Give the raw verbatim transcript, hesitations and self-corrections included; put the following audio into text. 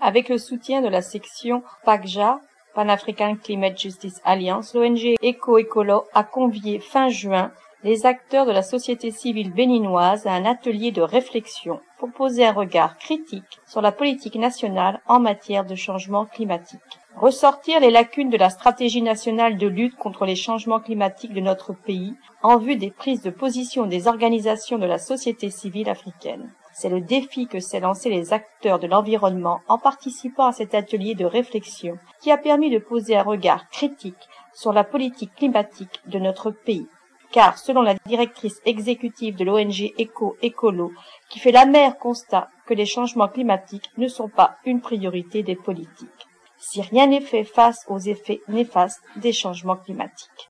Avec le soutien de la section PACJA, Pan-African Climate Justice Alliance, l'O N G Eco-Écolo a convié fin juin les acteurs de la société civile béninoise à un atelier de réflexion pour poser un regard critique sur la politique nationale en matière de changement climatique. Ressortir les lacunes de la stratégie nationale de lutte contre les changements climatiques de notre pays en vue des prises de position des organisations de la société civile africaine. C'est le défi que s'est lancé les acteurs de l'environnement en participant à cet atelier de réflexion qui a permis de poser un regard critique sur la politique climatique de notre pays. Car, selon la directrice exécutive de l'O N G Eco-Écolo, qui fait l'amer constat que les changements climatiques ne sont pas une priorité des politiques, si rien n'est fait face aux effets néfastes des changements climatiques.